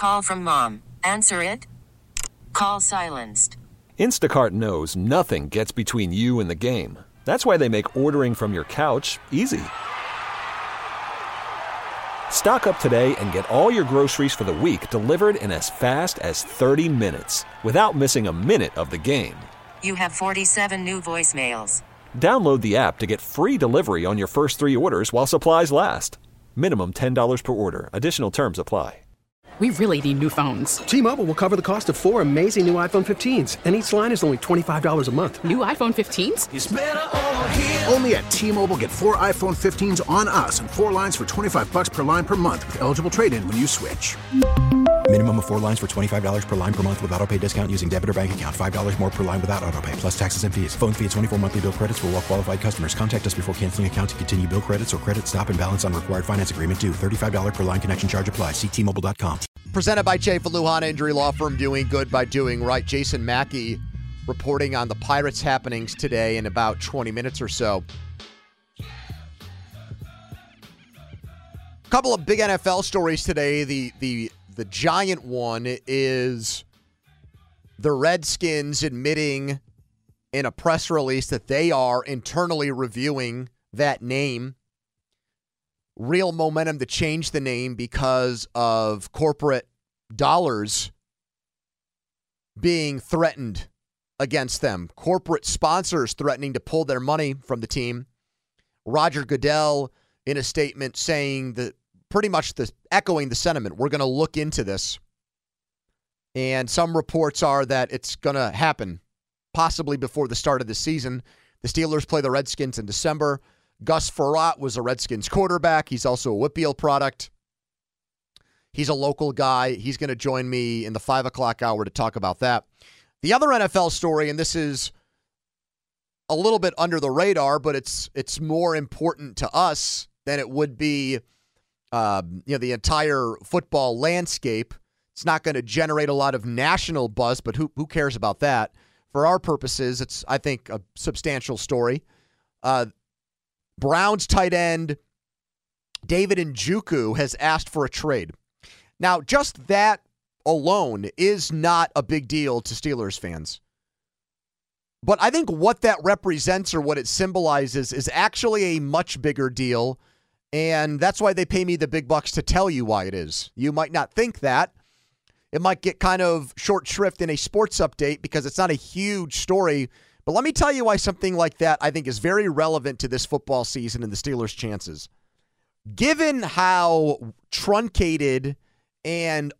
Call from mom. Answer it. Call silenced. Instacart knows nothing gets between you and the game. That's why they make ordering from your couch easy. Stock up today and get all your groceries for the week delivered in as fast as 30 minutes without missing a minute of the game. You have 47 new voicemails. Download the app to get free delivery on your first 3 orders while supplies last. Minimum $10 per order. Additional terms apply. We really need new phones. T-Mobile will cover the cost of 4 amazing new iPhone 15s, and each line is only $25 a month. New iPhone 15s? It's better over here. Only at T-Mobile, get 4 iPhone 15s on us and 4 lines for $25 per line per month with eligible trade-in when you switch. Minimum of 4 lines for $25 per line per month with autopay discount using debit or bank account. $5 more per line without autopay, plus taxes and fees. Phone fee at 24 monthly bill credits for well-qualified customers. Contact us before canceling account to continue bill credits or credit stop and balance on required finance agreement due. $35 per line connection charge applies. See T-Mobile.com. Presented by Chafe and Lujan Injury Law Firm, doing good by doing right. Jason Mackey reporting on the Pirates happenings today in about 20 minutes or so. A couple of big NFL stories today. The giant one is the Redskins admitting in a press release that they are internally reviewing that name. Real momentum to change the name because of corporate dollars being threatened against them. Corporate sponsors threatening to pull their money from the team. Roger Goodell in a statement saying that pretty much echoing the sentiment. We're going to look into this. And some reports are that it's going to happen possibly before the start of the season. The Steelers play the Redskins in December. Gus Frerotte was a Redskins quarterback. He's also a Whitfield product. He's a local guy. He's going to join me in the 5 o'clock hour to talk about that. The other NFL story, and this is a little bit under the radar, but it's more important to us than it would be the entire football landscape. It's not going to generate a lot of national buzz, but who cares about that? For our purposes, it's, I think, a substantial story. Browns tight end David Njoku has asked for a trade. Now, just that alone is not a big deal to Steelers fans. But I think what that represents or what it symbolizes is actually a much bigger deal, and that's why they pay me the big bucks to tell you why it is. You might not think that. It might get kind of short shrift in a sports update because it's not a huge story. But let me tell you why something like that I think is very relevant to this football season and the Steelers' chances. Given how truncated and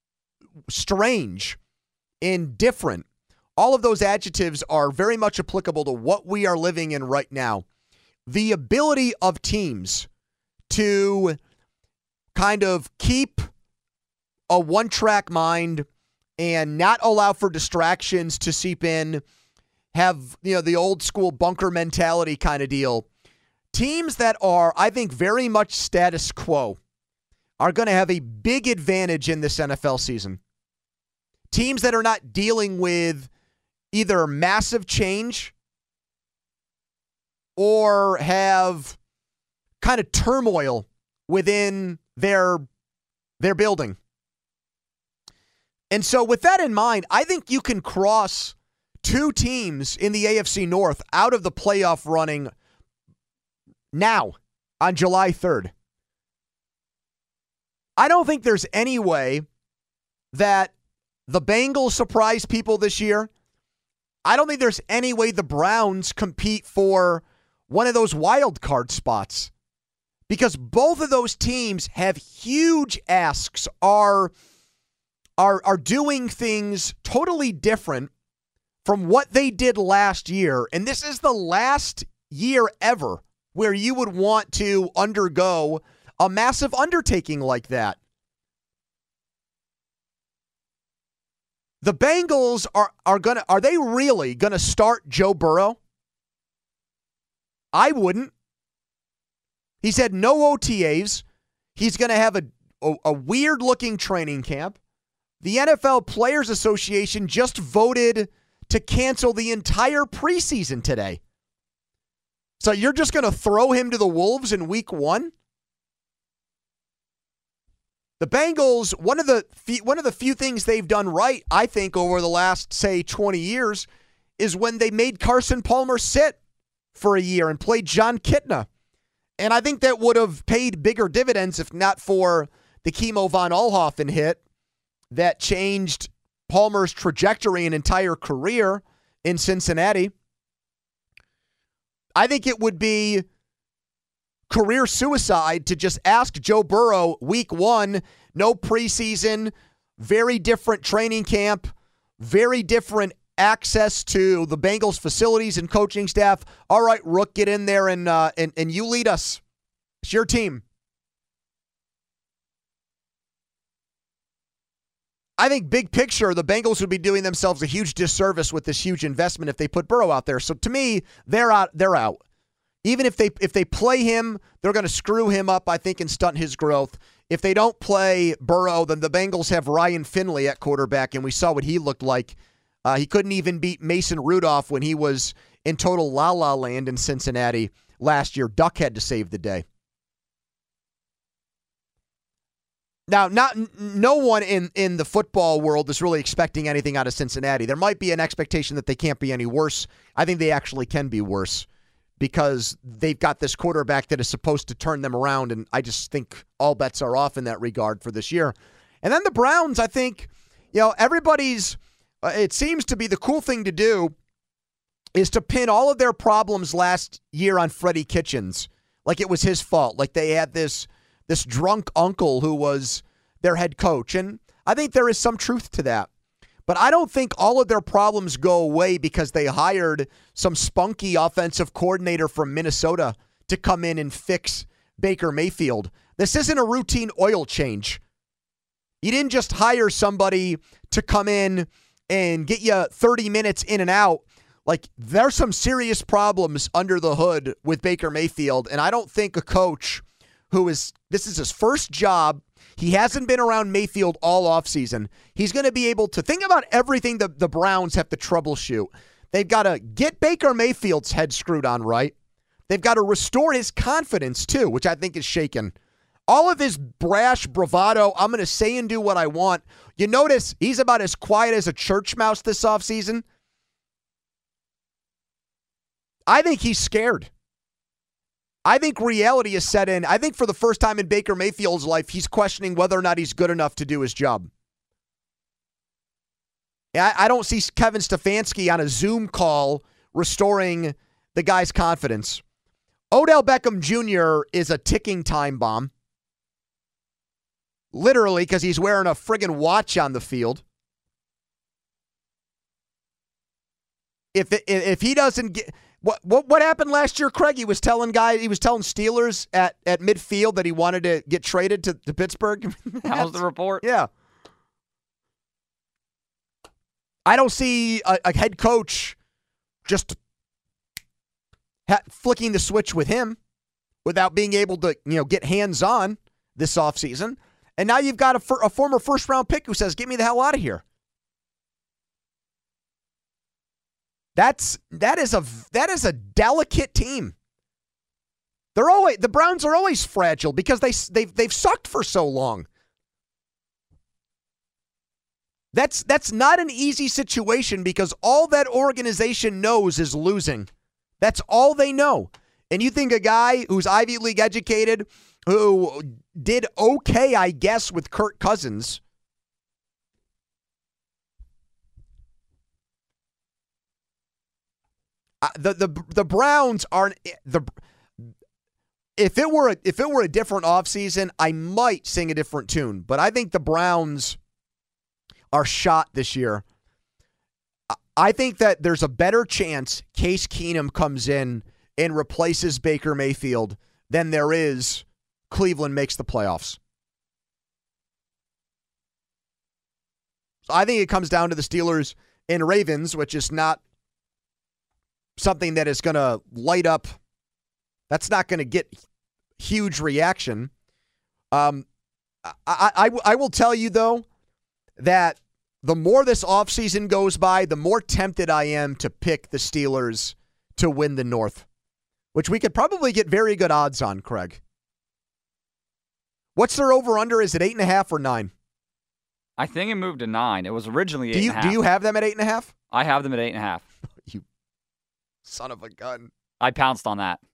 strange and different, all of those adjectives are very much applicable to what we are living in right now. The ability of teams to kind of keep a one-track mind and not allow for distractions to seep in, have, the old school bunker mentality kind of deal. Teams that are, I think, very much status quo are going to have a big advantage in this NFL season. Teams that are not dealing with either massive change or have kind of turmoil within their building. And so with that in mind, I think you can cross two teams in the AFC North out of the playoff running now on July 3rd. I don't think there's any way that the Bengals surprise people this year. I don't think there's any way the Browns compete for one of those wild card spots because both of those teams have huge asks, are doing things totally different from what they did last year. And this is the last year ever where you would want to undergo a massive undertaking like that. The Bengals are they really gonna start Joe Burrow? I wouldn't. He's had no OTAs. He's gonna have a weird looking training camp. The NFL Players Association just voted to cancel the entire preseason today. So you're just going to throw him to the Wolves in week 1? The Bengals, one of the few things they've done right, I think, over the last, say, 20 years, is when they made Carson Palmer sit for a year and played John Kitna. And I think that would have paid bigger dividends if not for the Kimo von Oelhoffen hit that changed Palmer's trajectory and entire career in Cincinnati. I think it would be career suicide to just ask Joe Burrow week 1, no preseason, very different training camp, very different access to the Bengals facilities and coaching staff. All right, Rook, get in there and you lead us. It's your team. I think big picture, the Bengals would be doing themselves a huge disservice with this huge investment if they put Burrow out there. So to me, they're out. Even if they play him, they're going to screw him up, I think, and stunt his growth. If they don't play Burrow, then the Bengals have Ryan Finley at quarterback, and we saw what he looked like. He couldn't even beat Mason Rudolph when he was in total la-la land in Cincinnati last year. Duck had to save the day. Now, no one in the football world is really expecting anything out of Cincinnati. There might be an expectation that they can't be any worse. I think they actually can be worse because they've got this quarterback that is supposed to turn them around, and I just think all bets are off in that regard for this year. And then the Browns, I think, everybody's... it seems to be the cool thing to do is to pin all of their problems last year on Freddie Kitchens, like it was his fault. Like they had this drunk uncle who was their head coach. And I think there is some truth to that. But I don't think all of their problems go away because they hired some spunky offensive coordinator from Minnesota to come in and fix Baker Mayfield. This isn't a routine oil change. You didn't just hire somebody to come in and get you 30 minutes in and out. Like, there's some serious problems under the hood with Baker Mayfield, and I don't think a coach this is his first job, he hasn't been around Mayfield all offseason. He's going to be able to think about everything the Browns have to troubleshoot. They've got to get Baker Mayfield's head screwed on right. They've got to restore his confidence, too, which I think is shaken. All of his brash bravado, I'm going to say and do what I want. You notice he's about as quiet as a church mouse this offseason. I think he's scared. I think reality is set in. I think for the first time in Baker Mayfield's life, he's questioning whether or not he's good enough to do his job. I don't see Kevin Stefanski on a Zoom call restoring the guy's confidence. Odell Beckham Jr. is a ticking time bomb. Literally, because he's wearing a friggin' watch on the field. If he doesn't get... What happened last year, Craig? He was telling Steelers at midfield that he wanted to get traded to Pittsburgh. How's the report? Yeah. I don't see a head coach just flicking the switch with him without being able to, get hands-on this offseason. And now you've got a former first-round pick who says, get me the hell out of here. That is a delicate team. The Browns are always fragile because they've sucked for so long. That's not an easy situation because all that organization knows is losing. That's all they know. And you think a guy who's Ivy League educated, who did okay, I guess, with Kirk Cousins. The Browns aren't if it were a different offseason, I might sing a different tune. But I think the Browns are shot this year. I think that there's a better chance Case Keenum comes in and replaces Baker Mayfield than there is Cleveland makes the playoffs. So I think it comes down to the Steelers and Ravens, which is not something that is going to light up. That's not going to get huge reaction. I will tell you, though, that the more this offseason goes by, the more tempted I am to pick the Steelers to win the North, which we could probably get very good odds on, Craig. What's their over-under? Is it 8.5 or 9? I think it moved to 9. It was originally 8.5. Do you have them at 8.5? I have them at 8.5. You son of a gun. I pounced on that.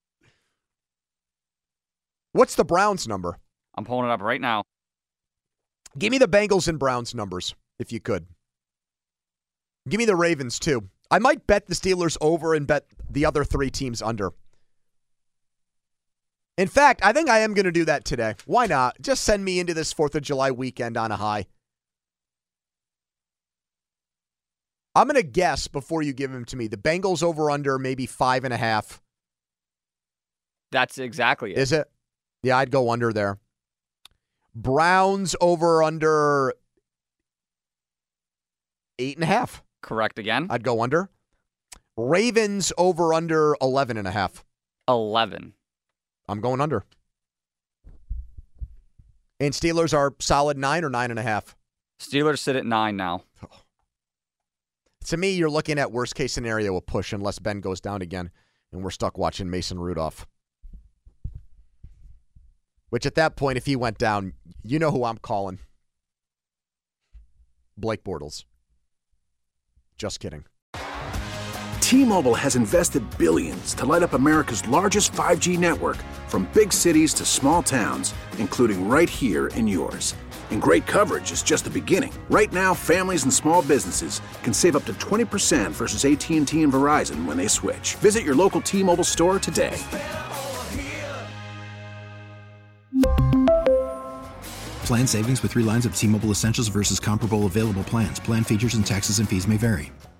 What's the Browns number? I'm pulling it up right now. Give me the Bengals and Browns numbers, if you could. Give me the Ravens, too. I might bet the Steelers over and bet the other 3 teams under. In fact, I think I am going to do that today. Why not? Just send me into this 4th of July weekend on a high. I'm going to guess before you give them to me. The Bengals over under maybe 5.5. That's exactly it. Is it? Yeah, I'd go under there. Browns over under 8.5. Correct again. I'd go under. Ravens over under 11.5. 11. I'm going under. And Steelers are solid 9 or 9.5. Steelers sit at 9 now. To me, you're looking at worst case scenario, a push unless Ben goes down again and we're stuck watching Mason Rudolph. Which at that point, if he went down, you know who I'm calling. Blake Bortles. Just kidding. T-Mobile has invested billions to light up America's largest 5G network, from big cities to small towns, including right here in yours. And great coverage is just the beginning. Right now, families and small businesses can save up to 20% versus AT&T and Verizon when they switch. Visit your local T-Mobile store today. Plan savings with 3 lines of T-Mobile Essentials versus comparable available plans. Plan features and taxes and fees may vary.